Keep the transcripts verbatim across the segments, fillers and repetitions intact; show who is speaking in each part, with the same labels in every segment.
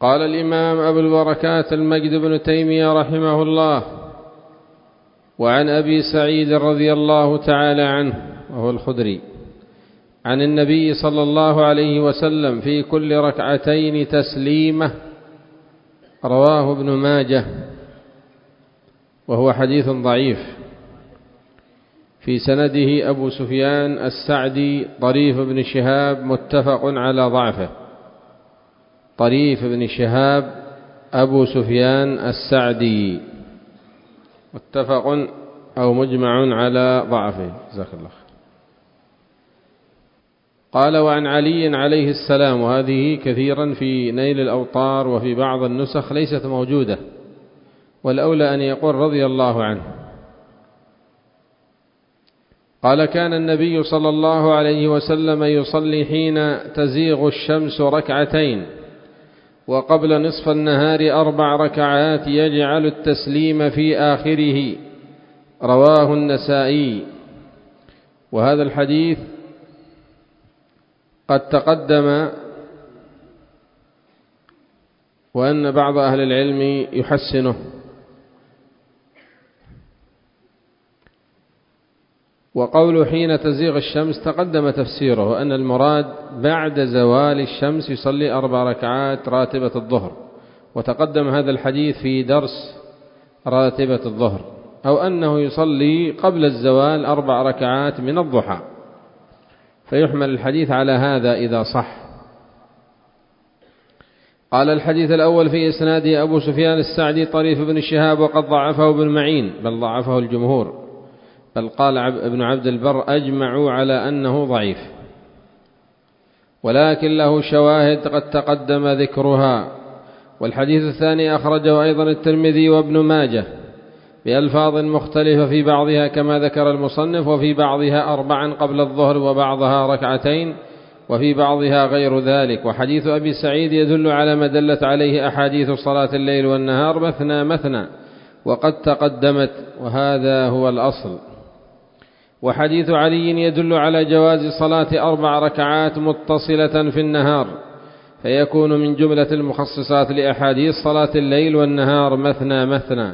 Speaker 1: قال الإمام أبو البركات المجد بن تيمية رحمه الله: وعن أبي سعيد رضي الله تعالى عنه وهو الخدري عن النبي صلى الله عليه وسلم في كل ركعتين تسليمة، رواه ابن ماجه، وهو حديث ضعيف، في سنده أبو سفيان السعدي طريف بن شهاب متفق على ضعفه. طريف بن شهاب أبو سفيان السعدي متفق أو مجمع على ضعفه، جزاك الله خير. قال: وعن علي عليه السلام، وهذه كثيرا في نيل الأوطار وفي بعض النسخ ليست موجودة، والأولى أن يقول رضي الله عنه. قال: كان النبي صلى الله عليه وسلم يصلي حين تزيغ الشمس ركعتين، وقبل نصف النهار أربع ركعات، يجعل التسليم في آخره، رواه النسائي. وهذا الحديث قد تقدم، وأن بعض أهل العلم يحسنه. وقول حين تزيغ الشمس تقدم تفسيره، أن المراد بعد زوال الشمس يصلي أربع ركعات راتبة الظهر، وتقدم هذا الحديث في درس راتبة الظهر، أو أنه يصلي قبل الزوال أربع ركعات من الضحى، فيحمل الحديث على هذا إذا صح. قال: الحديث الأول في إسناده أبو سفيان السعدي طريف بن شهاب، وقد ضعفه ابن معين، بل ضعفه الجمهور، بل قال ابن عبد البر: أجمعوا على أنه ضعيف، ولكن له شواهد قد تقدم ذكرها. والحديث الثاني أخرجه أيضا الترمذي وابن ماجه بألفاظ مختلفة، في بعضها كما ذكر المصنف، وفي بعضها أربعا قبل الظهر، وبعضها ركعتين، وفي بعضها غير ذلك. وحديث أبي سعيد يدل على ما دلت عليه أحاديث صلاة الليل والنهار مثنى مثنى، وقد تقدمت، وهذا هو الأصل. وحديث علي يدل على جواز صلاة أربع ركعات متصلة في النهار، فيكون من جملة المخصصات لأحاديث صلاة الليل والنهار مثنى مثنى.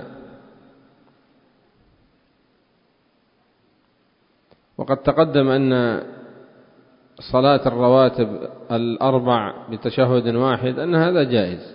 Speaker 1: وقد تقدم أن صلاة الرواتب الأربع بتشهد واحد أن هذا جائز،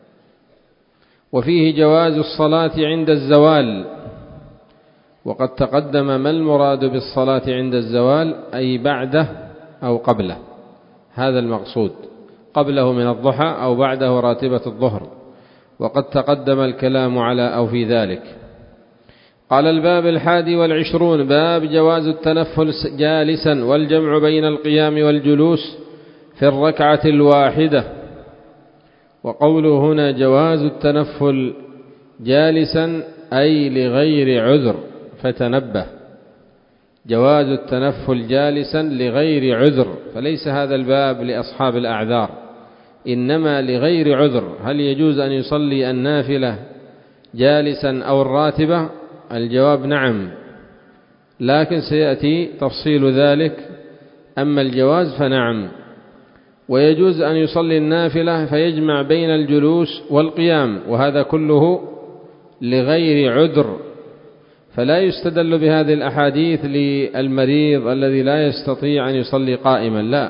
Speaker 1: وفيه جواز الصلاة عند الزوال، وقد تقدم ما المراد بالصلاة عند الزوال، أي بعده أو قبله، هذا المقصود، قبله من الضحى أو بعده راتبة الظهر، وقد تقدم الكلام على أو في ذلك. قال: الباب الحادي والعشرون، باب جواز التنفل جالسا والجمع بين القيام والجلوس في الركعة الواحدة. وقوله هنا جواز التنفل جالسا أي لغير عذر، فتنبه، جواز التنفل جالسا لغير عذر، فليس هذا الباب لأصحاب الأعذار، إنما لغير عذر. هل يجوز أن يصلي النافلة جالسا أو الراتبة؟ الجواب نعم، لكن سيأتي تفصيل ذلك. أما الجواز فنعم. ويجوز أن يصلي النافلة فيجمع بين الجلوس والقيام، وهذا كله لغير عذر، فلا يستدل بهذه الأحاديث للمريض الذي لا يستطيع أن يصلي قائما، لا.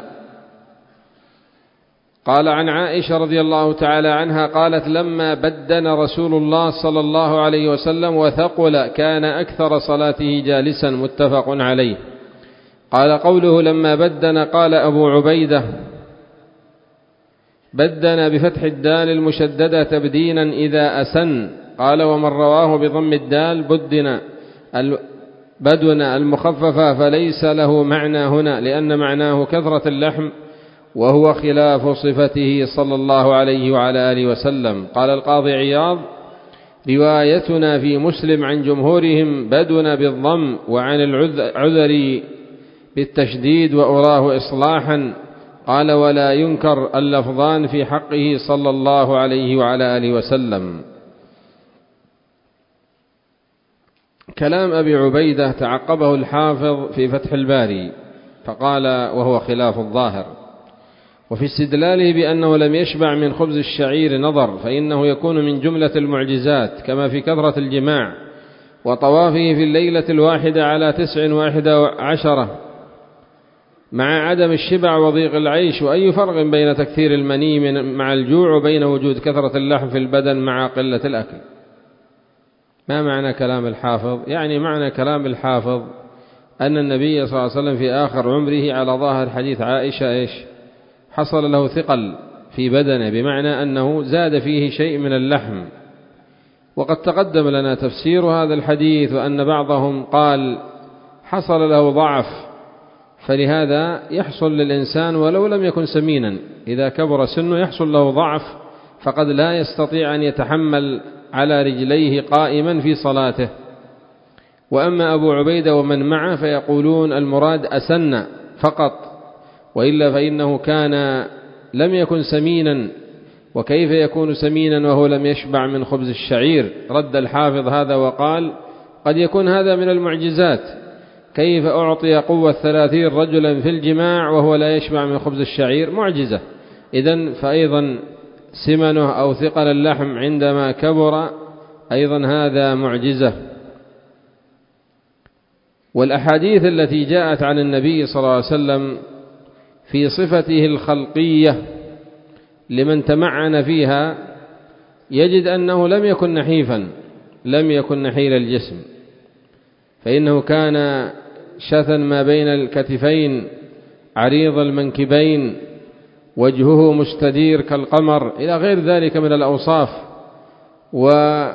Speaker 1: قال: عن عائشة رضي الله تعالى عنها قالت: لما بدن رسول الله صلى الله عليه وسلم وثقل كان أكثر صلاته جالسا، متفق عليه. قال: قوله لما بدن، قال أبو عبيدة: بدن بفتح الدال المشددة تبدينا إذا أسن. قال: ومن رواه بضم الدال بدن بدن المخففة، فليس له معنى هنا، لأن معناه كثرة اللحم، وهو خلاف صفته صلى الله عليه وعلى آله وسلم. قال القاضي عياض: روايتنا في مسلم عن جمهورهم بدن بالضم، وعن العذر بالتشديد، وأراه إصلاحا. قال: ولا ينكر اللفظان في حقه صلى الله عليه وعلى آله وسلم. كلام أبي عبيدة تعقبه الحافظ في فتح الباري، فقال: وهو خلاف الظاهر. وفي استدلاله بأنه لم يشبع من خبز الشعير نظر، فإنه يكون من جملة المعجزات كما في كثرة الجماع وطوافه في الليلة الواحدة على تسع وإحدى عشرة مع عدم الشبع وضيق العيش. وأي فرق بين تكثير المني مع الجوع وبين وجود كثرة اللحم في البدن مع قلة الأكل؟ ما معنى كلام الحافظ؟ يعني معنى كلام الحافظ أن النبي صلى الله عليه وسلم في آخر عمره على ظاهر حديث عائشة إيش؟ حصل له ثقل في بدنه، بمعنى أنه زاد فيه شيء من اللحم. وقد تقدم لنا تفسير هذا الحديث، وأن بعضهم قال حصل له ضعف، فلهذا يحصل للإنسان ولو لم يكن سمينا إذا كبر سنه يحصل له ضعف، فقد لا يستطيع أن يتحمل على رجليه قائما في صلاته. وأما أبو عبيدة ومن معه فيقولون المراد أسن فقط، وإلا فإنه كان لم يكن سمينا، وكيف يكون سمينا وهو لم يشبع من خبز الشعير؟ رد الحافظ هذا وقال قد يكون هذا من المعجزات، كيف أعطي قوة ثلاثين رجلا في الجماع وهو لا يشبع من خبز الشعير؟ معجزة. إذن فأيضا سمنه أو ثقل اللحم عندما كبر أيضا هذا معجزة. والأحاديث التي جاءت عن النبي صلى الله عليه وسلم في صفته الخلقية لمن تمعن فيها يجد أنه لم يكن نحيفا، لم يكن نحيل الجسم، فإنه كان شثا ما بين الكتفين، عريض المنكبين، وجهه مستدير كالقمر، إلى غير ذلك من الأوصاف. و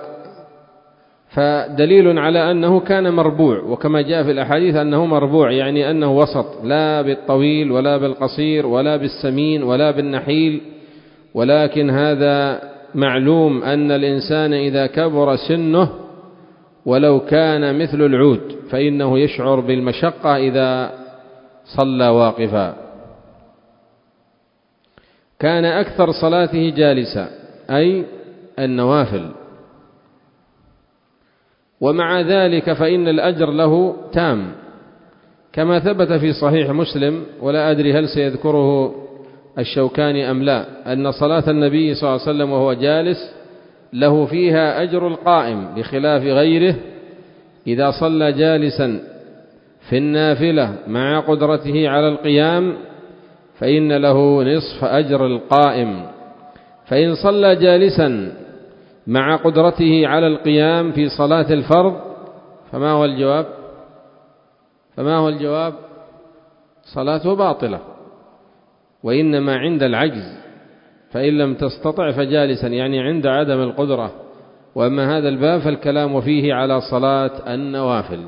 Speaker 1: فدليل على أنه كان مربوع، وكما جاء في الأحاديث أنه مربوع، يعني أنه وسط، لا بالطويل ولا بالقصير ولا بالسمين ولا بالنحيل. ولكن هذا معلوم أن الإنسان إذا كبر سنه ولو كان مثل العود فإنه يشعر بالمشقة إذا صلى واقفا. كان أكثر صلاته جالسا، أي النوافل، ومع ذلك فإن الأجر له تام، كما ثبت في صحيح مسلم، ولا أدري هل سيذكره الشوكاني أم لا، أن صلاة النبي صلى الله عليه وسلم وهو جالس له فيها أجر القائم، بخلاف غيره إذا صلى جالسا في النافلة مع قدرته على القيام فإن له نصف أجر القائم. فإن صلى جالسا مع قدرته على القيام في صلاة الفرض فما هو الجواب؟ فما هو الجواب؟ صلاته باطلة، وإنما عند العجز، فإن لم تستطع فجالسا، يعني عند عدم القدرة. وأما هذا الباب فالكلام فيه على صلاة النوافل.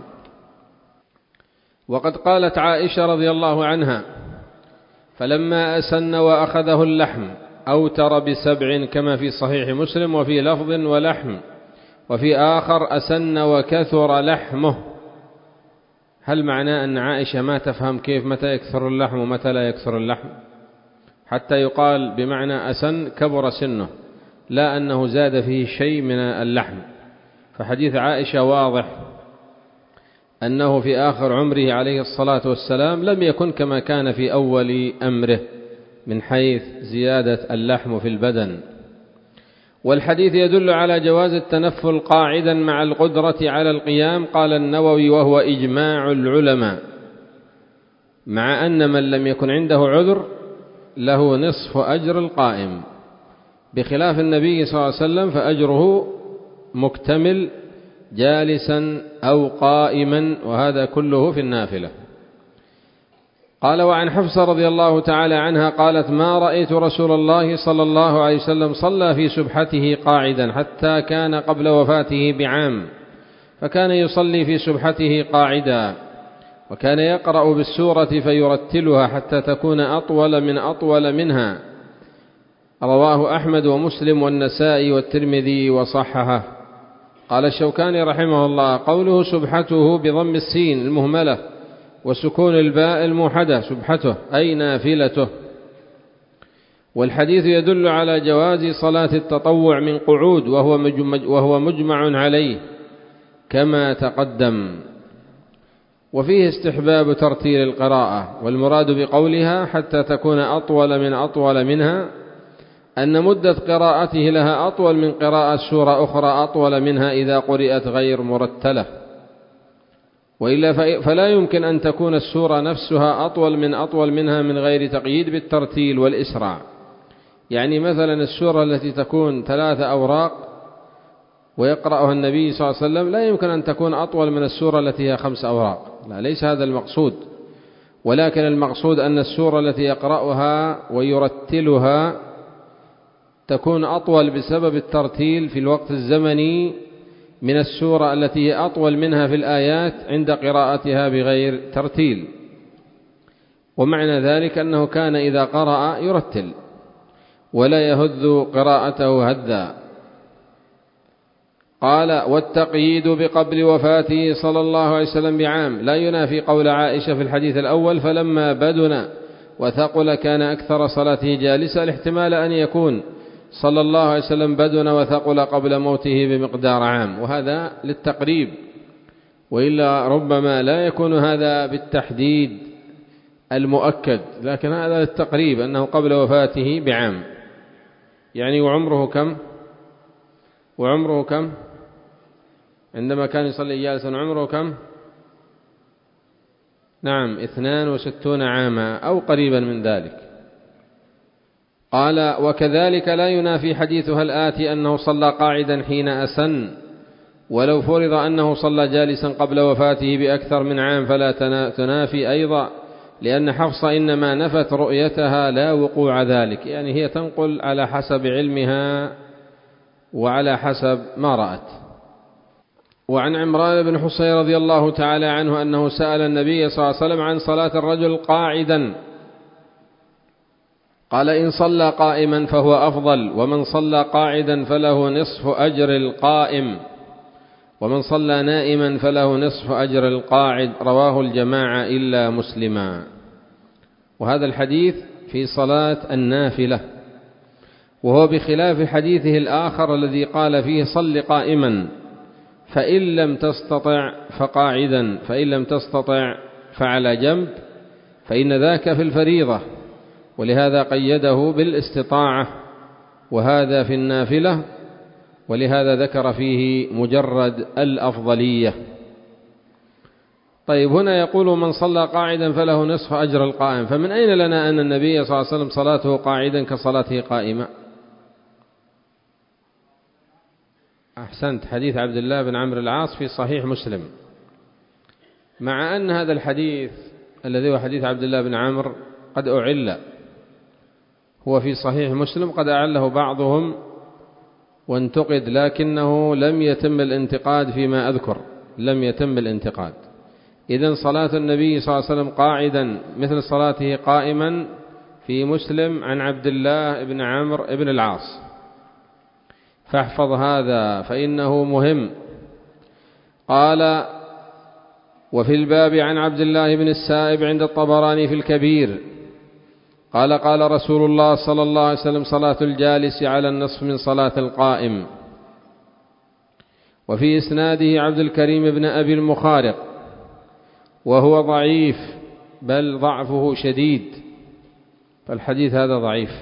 Speaker 1: وقد قالت عائشة رضي الله عنها فلما أسن وأخذه اللحم أوتر بسبع، كما في صحيح مسلم، وفي لفظ ولحم، وفي آخر أسن وكثر لحمه. هل معناه أن عائشة ما تفهم كيف متى يكثر اللحم ومتى لا يكثر اللحم، حتى يقال بمعنى أسن كبر سنه، لا أنه زاد فيه شيء من اللحم؟ فحديث عائشة واضح أنه في آخر عمره عليه الصلاة والسلام لم يكن كما كان في أول أمره من حيث زيادة اللحم في البدن. والحديث يدل على جواز التنفل قاعدا مع القدرة على القيام، قال النووي وهو إجماع العلماء، مع أن من لم يكن عنده عذر له نصف أجر القائم، بخلاف النبي صلى الله عليه وسلم فأجره مكتمل جالسا أو قائما، وهذا كله في النافلة. قال وعن حفصة رضي الله تعالى عنها قالت ما رأيت رسول الله صلى الله عليه وسلم صلى في سبحته قاعدا حتى كان قبل وفاته بعام، فكان يصلي في سبحته قاعدا، وكان يقرأ بالسورة فيرتلها حتى تكون أطول من أطول منها. رواه أحمد ومسلم والنسائي والترمذي وصححه. قال الشوكاني رحمه الله قوله سبحته بضم السين المهملة وسكون الباء الموحدة سبحته أي نافلته. والحديث يدل على جواز صلاة التطوع من قعود، وهو مجمع عليه كما تقدم. وفيه استحباب ترتيل القراءة، والمراد بقولها حتى تكون أطول من أطول منها أن مدة قراءته لها أطول من قراءة سورة أخرى أطول منها إذا قرأت غير مرتلة، وإلا فلا يمكن أن تكون السورة نفسها أطول من أطول منها من غير تقييد بالترتيل والإسراع. يعني مثلا السورة التي تكون ثلاثة أوراق ويقرأها النبي صلى الله عليه وسلم لا يمكن أن تكون أطول من السورة التي هي خمس أوراق، لا، ليس هذا المقصود، ولكن المقصود أن السورة التي يقرأها ويرتلها تكون أطول بسبب الترتيل في الوقت الزمني من السورة التي هي أطول منها في الآيات عند قراءتها بغير ترتيل. ومعنى ذلك أنه كان إذا قرأ يرتل ولا يهذ قراءته هذا. قال: والتقييد بقبل وفاته صلى الله عليه وسلم بعام لا ينافي قول عائشة في الحديث الأول فلما بدن وثقل كان أكثر صلاته جالسة، الاحتمال أن يكون صلى الله عليه وسلم بدن وثقل قبل موته بمقدار عام، وهذا للتقريب، وإلا ربما لا يكون هذا بالتحديد المؤكد، لكن هذا للتقريب أنه قبل وفاته بعام. يعني وعمره كم؟ وعمره كم عندما كان يصلي جالسا؟ عمره كم؟ نعم، اثنان وستون عاما أو قريبا من ذلك. قال: وكذلك لا ينافي حديثها الآتي أنه صلى قاعدا حين أسن، ولو فرض أنه صلى جالسا قبل وفاته بأكثر من عام فلا تنافي أيضا، لأن حفصة إنما نفت رؤيتها لا وقوع ذلك، يعني هي تنقل على حسب علمها وعلى حسب ما رأت. وعن عمران بن حصين رضي الله تعالى عنه أنه سأل النبي صلى الله عليه وسلم عن صلاة الرجل قاعدا، قال: إن صلى قائما فهو أفضل، ومن صلى قاعدا فله نصف أجر القائم، ومن صلى نائما فله نصف أجر القاعد، رواه الجماعة إلا مسلما. وهذا الحديث في صلاة النافلة، وهو بخلاف حديثه الآخر الذي قال فيه صل قائما فإن لم تستطع فقاعدا، فإن لم تستطع فعلى جنب، فإن ذاك في الفريضة، ولهذا قيده بالاستطاعة، وهذا في النافلة، ولهذا ذكر فيه مجرد الأفضلية. طيب، هنا يقول من صلى قاعدا فله نصف أجر القائم، فمن أين لنا أن النبي صلى الله عليه وسلم صلاته قاعدا كصلاته قائمة؟ أحسنت، حديث عبد الله بن عمرو العاص في صحيح مسلم، مع أن هذا الحديث الذي هو حديث عبد الله بن عمرو قد أعل، هو في صحيح مسلم، قد أعله بعضهم وانتقد، لكنه لم يتم الانتقاد فيما أذكر، لم يتم الانتقاد. إذن صلاة النبي صلى الله عليه وسلم قاعدا مثل صلاته قائما في مسلم عن عبد الله بن عمرو بن العاص، فاحفظ هذا فإنه مهم. قال: وفي الباب عن عبد الله بن السائب عند الطبراني في الكبير قال: قال رسول الله صلى الله عليه وسلم: صلاة الجالس على النصف من صلاة القائم. وفي إسناده عبد الكريم بن أبي المخارق، وهو ضعيف، بل ضعفه شديد، فالحديث هذا ضعيف،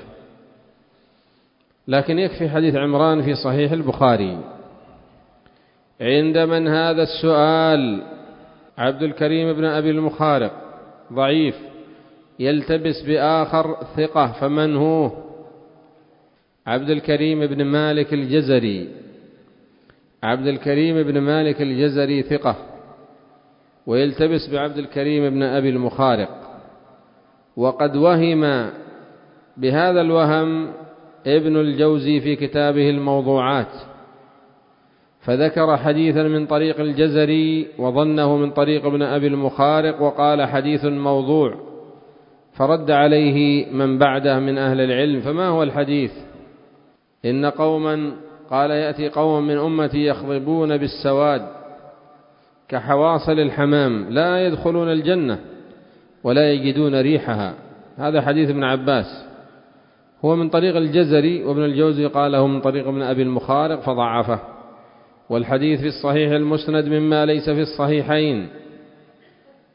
Speaker 1: لكن يكفي حديث عمران في صحيح البخاري. عند من هذا السؤال عبد الكريم بن أبي المخارق ضعيف، يلتبس بآخر ثقة، فمن هو؟ عبد الكريم بن مالك الجزري. عبد الكريم بن مالك الجزري ثقة، ويلتبس بعبد الكريم بن أبي المخارق، وقد وهم بهذا الوهم ابن الجوزي في كتابه الموضوعات، فذكر حديثا من طريق الجزري وظنه من طريق ابن أبي المخارق وقال حديث موضوع، فرد عليه من بعده من أهل العلم. فما هو الحديث؟ إن قوما، قال: يأتي قوم من أمتي يخضبون بالسواد كحواصل الحمام لا يدخلون الجنة ولا يجدون ريحها. هذا حديث ابن عباس، هو من طريق الجزري، وابن الجوزي قاله من طريق ابن أبي المخارق فضعفه. والحديث في الصحيح المسند مما ليس في الصحيحين،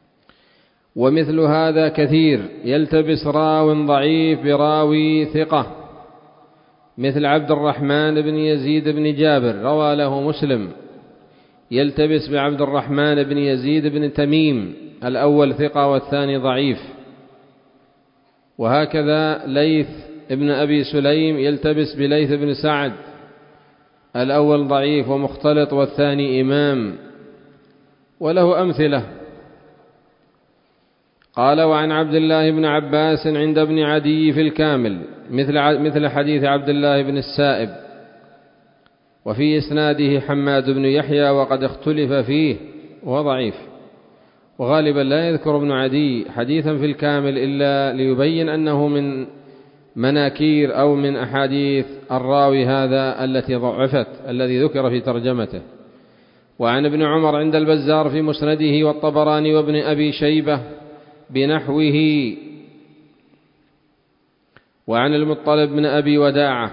Speaker 1: ومثل هذا كثير، يلتبس راو ضعيف براوي ثقة، مثل عبد الرحمن بن يزيد بن جابر روى له مسلم، يلتبس بعبد الرحمن بن يزيد بن تميم، الأول ثقة والثاني ضعيف. وهكذا ليث ابن أبي سليم يلتبس بليث بن سعد، الأول ضعيف ومختلط والثاني إمام، وله أمثلة. قال: وعن عبد الله بن عباس عند ابن عدي في الكامل مثل مثل حديث عبد الله بن السائب، وفي إسناده حماد بن يحيى وقد اختلف فيه وضعيف. وغالبا لا يذكر ابن عدي حديثا في الكامل إلا ليبين أنه من مناكير أو من أحاديث الراوي هذا التي ضعفت، الذي ذكر في ترجمته. وعن ابن عمر عند البزار في مسنده والطبراني وابن أبي شيبة بنحوه. وعن المطلب بن أبي وداعة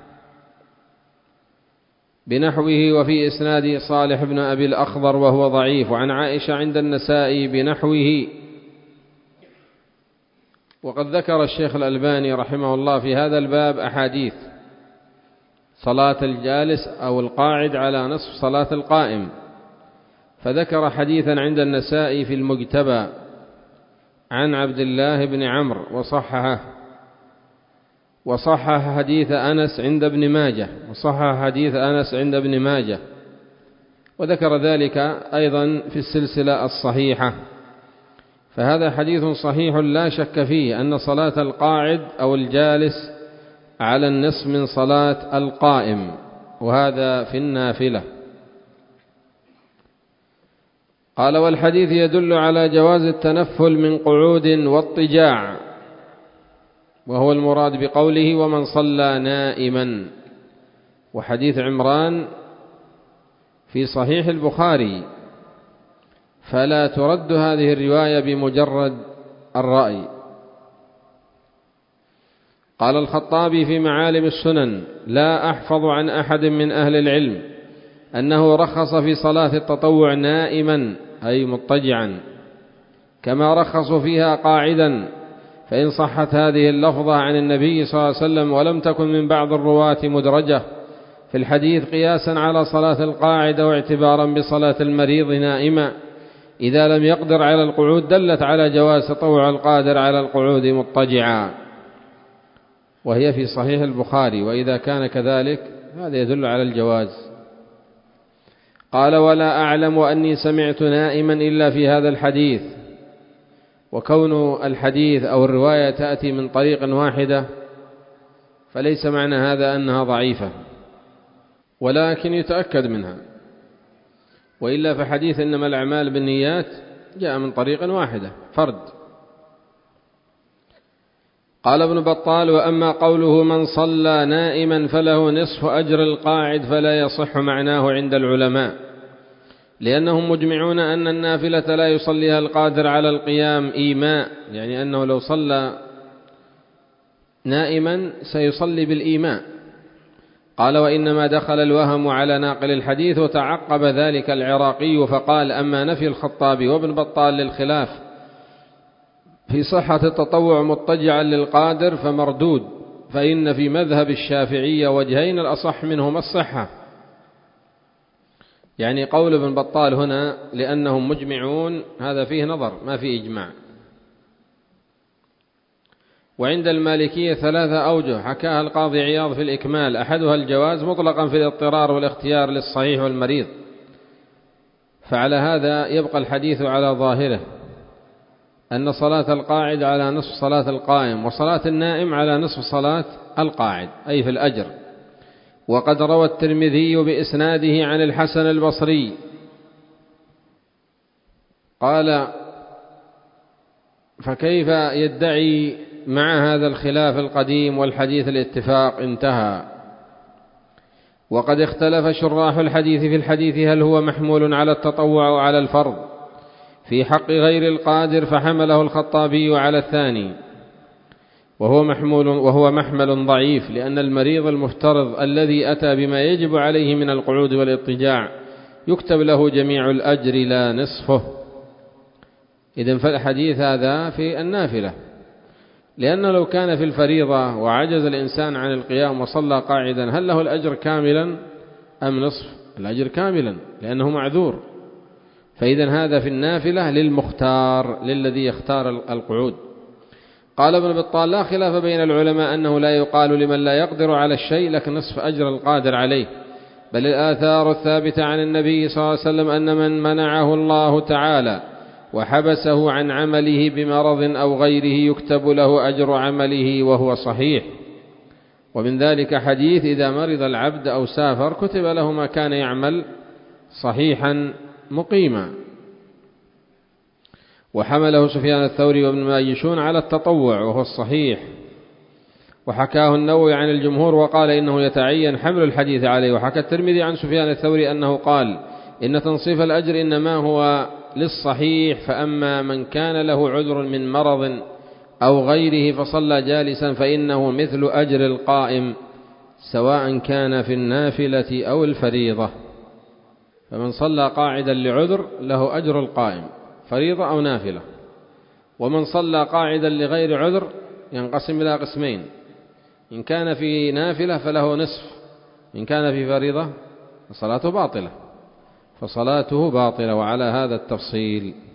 Speaker 1: بنحوه، وفي إسناده صالح بن أبي الأخضر وهو ضعيف. وعن عائشة عند النسائي بنحوه. وقد ذكر الشيخ الألباني رحمه الله في هذا الباب أحاديث صلاة الجالس أو القاعد على نصف صلاة القائم، فذكر حديثا عند النسائي في المجتبى عن عبد الله بن عمرو وصححه، وصحح حديث أنس عند ابن ماجه، وصحح حديث أنس عند ابن ماجه، وذكر ذلك أيضا في السلسلة الصحيحة. فهذا حديث صحيح لا شك فيه أن صلاة القاعد أو الجالس على النصف من صلاة القائم، وهذا في النافلة. قال: والحديث يدل على جواز التنفل من قعود واضطجاع، وهو المراد بقوله: ومن صلى نائما. وحديث عمران في صحيح البخاري، فلا ترد هذه الرواية بمجرد الرأي. قال الخطابي في معالم السنن: لا أحفظ عن أحد من أهل العلم أنه رخص في صلاة التطوع نائما أي مضطجعا، كما رخصوا فيها قاعدا، فإن صحت هذه اللفظة عن النبي صلى الله عليه وسلم ولم تكن من بعض الرواة مدرجة في الحديث قياسا على صلاة القاعدة واعتبارا بصلاة المريض نائما إذا لم يقدر على القعود، دلت على جواز تطوع القادر على القعود مضطجعا، وهي في صحيح البخاري. وإذا كان كذلك هذا يدل على الجواز. قال: ولا أعلم أني سمعت نائما إلا في هذا الحديث. وكون الحديث أو الرواية تأتي من طريق واحدة فليس معنى هذا أنها ضعيفة، ولكن يتأكد منها، وإلا فحديث إنما الأعمال بالنيات جاء من طريق واحدة فرد. قال ابن بطال: وأما قوله من صلى نائما فله نصف أجر القاعد فلا يصح معناه عند العلماء، لأنهم مجمعون أن النافلة لا يصليها القادر على القيام إيماء، يعني أنه لو صلى نائما سيصلي بالإيماء. قال: وإنما دخل الوهم على ناقل الحديث، وتعقب ذلك العراقي فقال: أما نفي الخطابي وابن بطال للخلاف في صحة التطوع مضطجعا للقادر فمردود، فإن في مذهب الشافعية وجهين الأصح منهما الصحة. يعني قول ابن بطال هنا لأنهم مجمعون هذا فيه نظر، ما فيه إجماع. وعند المالكية ثلاثة أوجه حكاها القاضي عياض في الإكمال، أحدها الجواز مطلقا في الاضطرار والاختيار للصحيح والمريض، فعلى هذا يبقى الحديث على ظاهره أن صلاة القاعد على نصف صلاة القائم، وصلاة النائم على نصف صلاة القاعد أي في الأجر. وقد روى الترمذي بإسناده عن الحسن البصري قال: فكيف يدعي مع هذا الخلاف القديم والحديث الاتفاق انتهى. وقد اختلف شراح الحديث في الحديث هل هو محمول على التطوع أو على الفرض في حق غير القادر، فحمله الخطابي على الثاني، وهو محمول وهو محمل ضعيف، لأن المريض المفترض الذي أتى بما يجب عليه من القعود والاضطجاع يكتب له جميع الأجر لا نصفه. إذن فالحديث هذا في النافلة، لأنه لو كان في الفريضة وعجز الإنسان عن القيام وصلى قاعدا هل له الأجر كاملا أم نصف؟ الأجر كاملا لأنه معذور. فإذن هذا في النافلة للمختار، للذي يختار القعود. قال ابن بطال: لا خلاف بين العلماء أنه لا يقال لمن لا يقدر على الشيء لك نصف أجر القادر عليه، بل الآثار الثابتة عن النبي صلى الله عليه وسلم أن من منعه الله تعالى وحبسه عن عمله بمرض أو غيره يكتب له أجر عمله وهو صحيح. ومن ذلك حديث: إذا مرض العبد أو سافر كتب له ما كان يعمل صحيحا مقيما. وحمله سفيان الثوري وابن ماجشون على التطوع وهو الصحيح، وحكاه النووي عن الجمهور وقال إنه يتعين حمل الحديث عليه. وحكى الترمذي عن سفيان الثوري أنه قال: إن تنصيف الأجر إنما هو للصحيح، فأما من كان له عذر من مرض أو غيره فصلى جالسا فإنه مثل أجر القائم سواء كان في النافلة أو الفريضة. فمن صلى قاعدا لعذر له أجر القائم فريضة أو نافلة، ومن صلى قاعدا لغير عذر ينقسم إلى قسمين: إن كان في نافلة فله نصف، إن كان في فريضة فصلاته باطلة فصلاته باطلة. وعلى هذا التفصيل